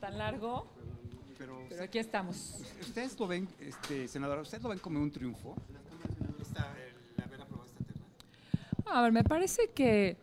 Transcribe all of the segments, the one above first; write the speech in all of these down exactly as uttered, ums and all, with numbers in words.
tan largo, pero, pero aquí estamos. ¿Ustedes lo ven, este, senadora, ustedes lo ven como un triunfo? Esta, el haber aprobado esta terna. A ver, me parece que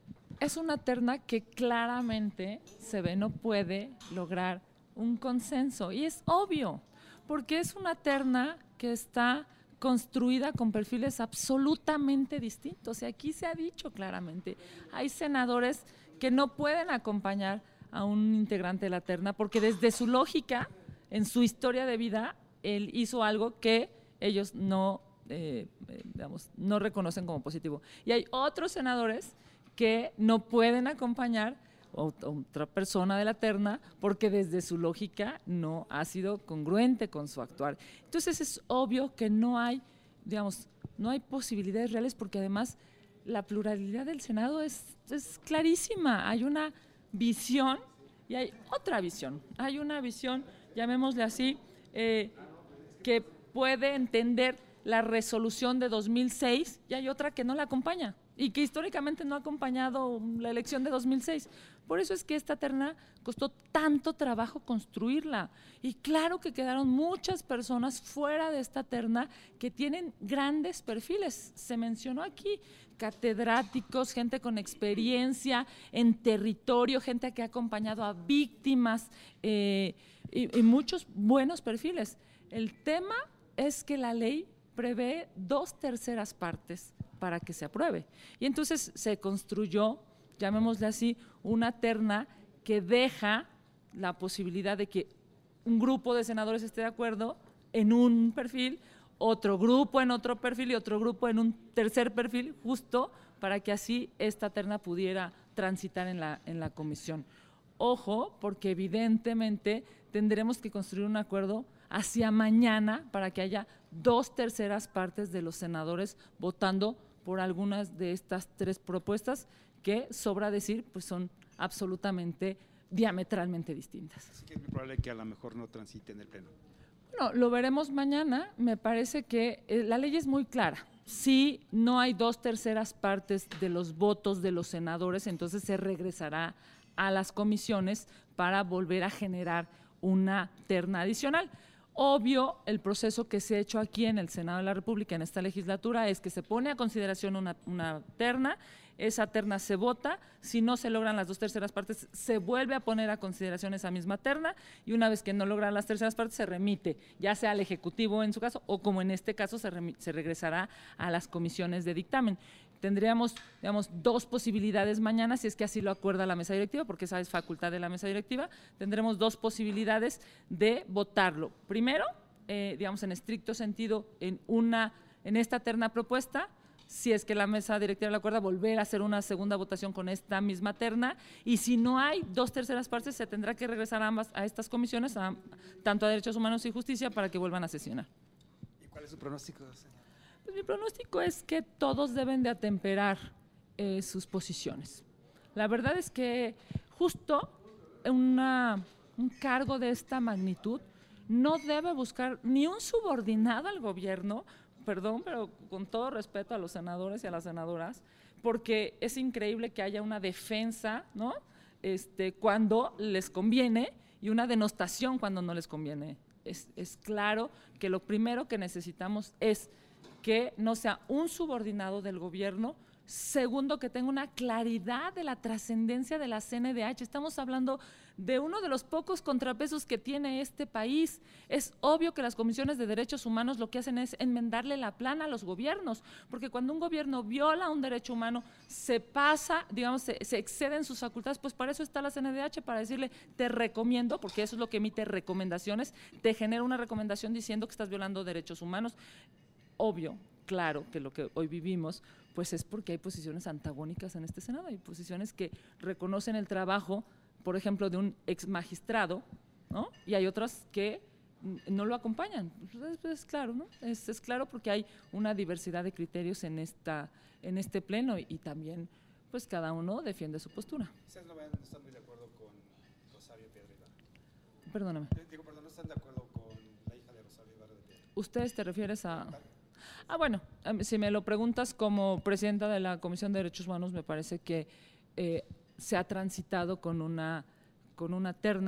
es una terna que claramente se ve no puede lograr un consenso. Y es obvio, porque es una terna que está construida con perfiles absolutamente distintos. Y aquí se ha dicho claramente, hay senadores que no pueden acompañar a un integrante de la terna porque desde su lógica, en su historia de vida, él hizo algo que ellos no, eh, eh, digamos, no reconocen como positivo. Y hay otros senadores que no pueden acompañar a otra persona de la terna porque desde su lógica no ha sido congruente con su actuar. Entonces es obvio que no hay, digamos, no hay posibilidades reales porque además la pluralidad del Senado es, es clarísima. Hay una visión y hay otra visión. Hay una visión, llamémosle así, eh, que puede entender la resolución de dos mil seis y hay otra que no la acompaña y que históricamente no ha acompañado la elección de dos mil seis. Por eso es que esta terna costó tanto trabajo construirla. Y claro que quedaron muchas personas fuera de esta terna que tienen grandes perfiles. Se mencionó aquí catedráticos, gente con experiencia en territorio, gente que ha acompañado a víctimas eh, y, y muchos buenos perfiles. El tema es que la ley prevé dos terceras partes para que se apruebe. Y entonces se construyó, llamémosle así, una terna que deja la posibilidad de que un grupo de senadores esté de acuerdo en un perfil, otro grupo en otro perfil y otro grupo en un tercer perfil, justo para que así esta terna pudiera transitar en la, en la comisión. Ojo, porque evidentemente tendremos que construir un acuerdo hacia mañana para que haya dos terceras partes de los senadores votando por algunas de estas tres propuestas que, sobra decir, pues son absolutamente diametralmente distintas. Así que es muy probable que a lo mejor no transite en el Pleno. Bueno, lo veremos mañana. Me parece que eh, la ley es muy clara. Si no hay dos terceras partes de los votos de los senadores, entonces se regresará a las comisiones para volver a generar una terna adicional. Obvio, el proceso que se ha hecho aquí en el Senado de la República en esta legislatura es que se pone a consideración una, una terna, esa terna se vota, si no se logran las dos terceras partes, se vuelve a poner a consideración esa misma terna y una vez que no logran las terceras partes se remite, ya sea al Ejecutivo en su caso o como en este caso se, se regresará a las comisiones de dictamen. Tendríamos, digamos, dos posibilidades mañana, si es que así lo acuerda la mesa directiva, porque esa es facultad de la mesa directiva, tendremos dos posibilidades de votarlo. Primero, eh, digamos, en estricto sentido, en, una, en esta terna propuesta, si es que la mesa directiva lo acuerda, volver a hacer una segunda votación con esta misma terna, y si no hay dos terceras partes, se tendrá que regresar a ambas, a estas comisiones, a, tanto a Derechos Humanos y Justicia, para que vuelvan a sesionar. ¿Y cuál es su pronóstico, señora? Pues mi pronóstico es que todos deben de atemperar eh, sus posiciones. La verdad es que justo una, un cargo de esta magnitud no debe buscar ni un subordinado al gobierno, perdón, pero con todo respeto a los senadores y a las senadoras, porque es increíble que haya una defensa, ¿no? Este, cuando les conviene y una denostación cuando no les conviene. Es, es claro que lo primero que necesitamos es que no sea un subordinado del gobierno. Segundo, que tenga una claridad de la trascendencia de la C N D H. Estamos hablando de uno de los pocos contrapesos que tiene este país. Es obvio que las comisiones de derechos humanos lo que hacen es enmendarle la plana a los gobiernos, porque cuando un gobierno viola un derecho humano, se pasa, digamos, se, se exceden sus facultades, pues para eso está la C N D H, para decirle, te recomiendo, porque eso es lo que emite recomendaciones, te genera una recomendación diciendo que estás violando derechos humanos. Obvio, claro que lo que hoy vivimos pues es porque hay posiciones antagónicas en este Senado, hay posiciones que reconocen el trabajo, por ejemplo, de un ex magistrado, ¿no? Y hay otras que no lo acompañan. Pues es claro, ¿no? Es, es claro porque hay una diversidad de criterios en esta, en este pleno y, y también pues cada uno defiende su postura. Quizás no están muy de acuerdo con Rosario Piedra Ibarra. Perdóname. Digo, perdón, no están de acuerdo con la hija de Rosario Ibarra de Piedra. ¿Ustedes te refieres a...? Ah, bueno, si me lo preguntas como presidenta de la Comisión de Derechos Humanos, me parece que eh, se ha transitado con una, con una terna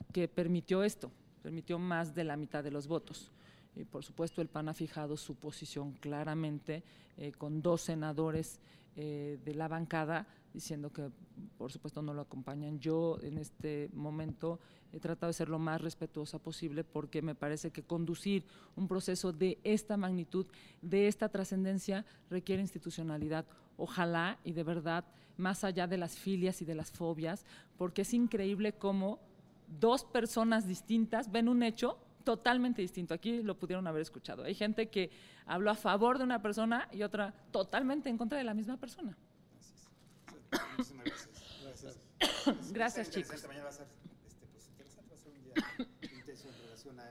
que permitió esto, permitió más de la mitad de los votos. Y por supuesto el P A N ha fijado su posición claramente eh, con dos senadores eh, de la bancada diciendo que por supuesto no lo acompañan. Yo en este momento he tratado de ser lo más respetuosa posible porque me parece que conducir un proceso de esta magnitud, de esta trascendencia, requiere institucionalidad. Ojalá y de verdad, más allá de las filias y de las fobias, porque es increíble cómo dos personas distintas ven un hecho totalmente distinto. Aquí lo pudieron haber escuchado. Hay gente que habló a favor de una persona y otra totalmente en contra de la misma persona. Gracias. Muchísimas gracias. Gracias, gracias chicos. Mañana va a ser este, pues, interesante, va a ser un día intenso en relación a,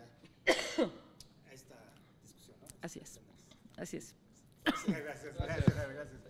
a esta discusión, ¿no? Así es. Así es. Gracias, gracias, gracias. gracias.